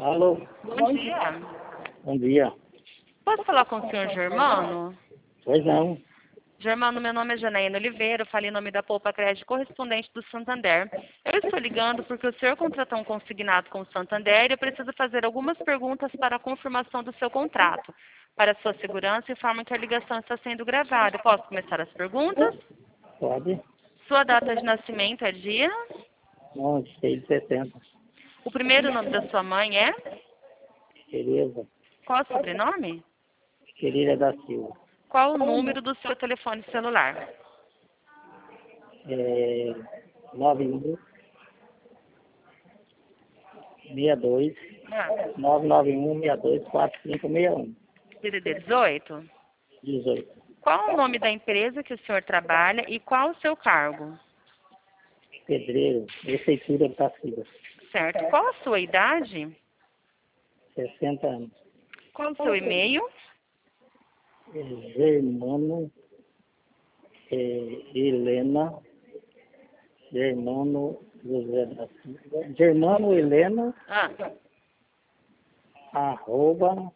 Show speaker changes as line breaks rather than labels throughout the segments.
Alô,
Bom dia.
bom dia.
Posso falar com o senhor Germano?
Pois não,
Germano, meu nome é Janaína Oliveira, eu falei em nome da Poupa Crédito correspondente do Santander. Eu estou ligando porque o senhor contratou um consignado com o Santander e eu preciso fazer algumas perguntas para a confirmação do seu contrato, para sua segurança e forma que a ligação está sendo gravada. Eu posso começar as perguntas?
pode?
Sua data de nascimento é dia?
Não, 6,60.
O primeiro nome da sua mãe é?
Tereza,
Qual é o sobrenome?
querida da Silva.
Qual o número do seu telefone celular?
91 62
Ah,
991 62 4561
DDD 18?
18.
Qual o nome da empresa que o senhor trabalha e qual o seu cargo?
Pedreiro, prefeitura da Silva.
Certo. Qual a sua idade?
60 anos.
Qual o seu e-mail?
Germano, Helena, Germano José da Silva. Germano Helena,
Ah,
@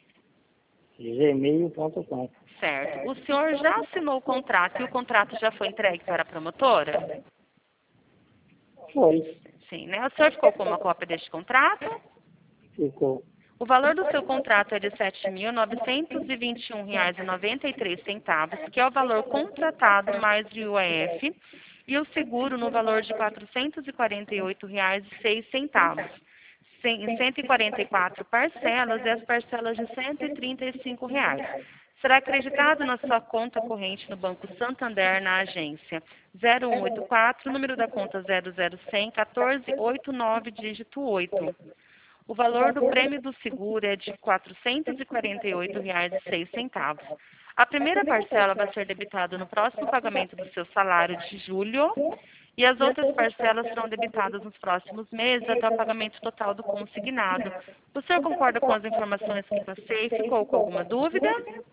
gmail.com.
certo. O senhor já assinou o contrato e o contrato já foi entregue para a promotora?
Foi,
Sim, né? O senhor ficou com uma cópia deste contrato?
ficou.
O valor do seu contrato é de R$ 7.921,93, que é o valor contratado mais o IOF, e o seguro no valor de R$ 448,06. Em 144 parcelas e as parcelas de R$ 135. Será acreditado na sua conta corrente no Banco Santander na agência 0184, número da conta 00100 1489, dígito 8. O valor do prêmio do seguro é de R$ 448,06. A primeira parcela vai ser debitada no próximo pagamento do seu salário de julho e as outras parcelas serão debitadas nos próximos meses até o pagamento total do consignado. O senhor concorda com as informações que passei? Ficou com alguma dúvida?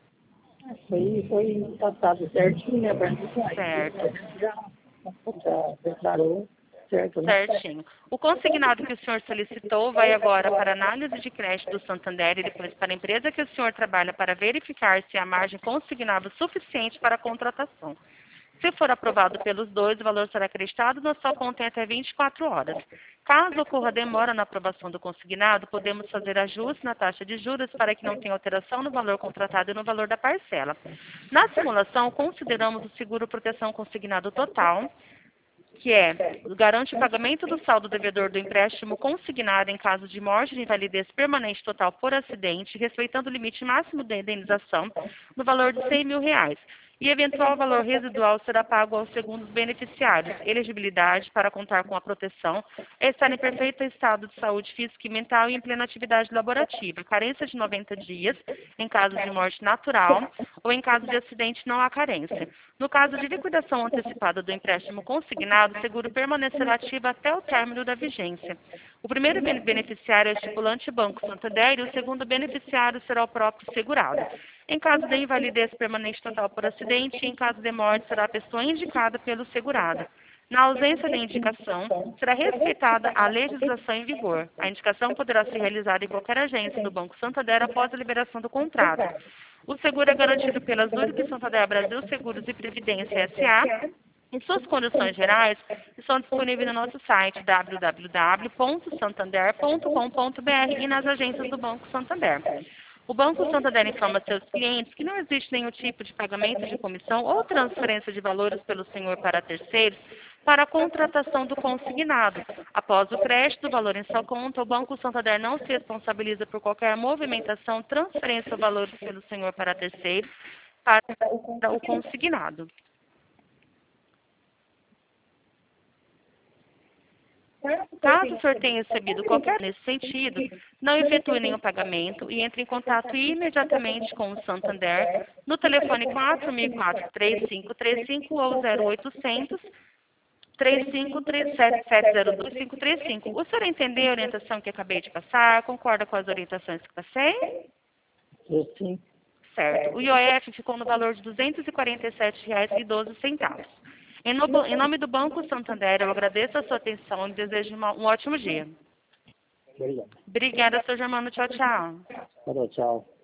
Foi tratado certinho, né, Branco?
Certo.
Já declarou certo, né?
Certinho. O consignado que o senhor solicitou vai agora para análise de crédito do Santander e depois para a empresa que o senhor trabalha para verificar se a margem consignada é suficiente para a contratação. Se for aprovado pelos dois, o valor será acreditado na sua conta em até 24 horas. Caso ocorra demora na aprovação do consignado, podemos fazer ajuste na taxa de juros para que não tenha alteração no valor contratado e no valor da parcela. Na simulação, consideramos o seguro proteção consignado total, que garante o pagamento do saldo devedor do empréstimo consignado em caso de morte de invalidez permanente total por acidente, respeitando o limite máximo de indenização no valor de R$ 100.000. E eventual valor residual será pago aos segundos beneficiários. Elegibilidade para contar com a proteção é estar em perfeito estado de saúde física e mental e em plena atividade laborativa. Carência de 90 dias em caso de morte natural ou em caso de acidente não há carência. No caso de liquidação antecipada do empréstimo consignado, o seguro permanecerá ativo até o término da vigência. O primeiro beneficiário é o estipulante Banco Santander e o segundo beneficiário será o próprio segurado. Em caso de invalidez permanente total por acidente e em caso de morte, será a pessoa indicada pelo segurado. Na ausência da indicação, será respeitada a legislação em vigor. A indicação poderá ser realizada em qualquer agência do Banco Santander após a liberação do contrato. O seguro é garantido pela Zurich Santander Brasil Seguros e Previdência S.A., em suas condições gerais, estão disponíveis no nosso site www.santander.com.br e nas agências do Banco Santander. O Banco Santander informa seus clientes que não existe nenhum tipo de pagamento de comissão ou transferência de valores pelo senhor para terceiros para a contratação do consignado. Após o crédito do valor em sua conta, o Banco Santander não se responsabiliza por qualquer movimentação, transferência ou valores pelo senhor para terceiros para o consignado. Caso o senhor tenha recebido qualquer nesse sentido, não efetue nenhum pagamento e entre em contato imediatamente com o Santander no telefone 4004-3535 ou 0800 353702-535. O senhor entendeu a orientação que acabei de passar? Concorda com as orientações que passei?
Sim.
Certo. O IOF ficou no valor de R$ 247,12. Em nome do Banco Santander, eu agradeço a sua atenção e desejo um ótimo dia.
Obrigado.
Obrigada, seu Germano. Tchau, tchau.
Tchau.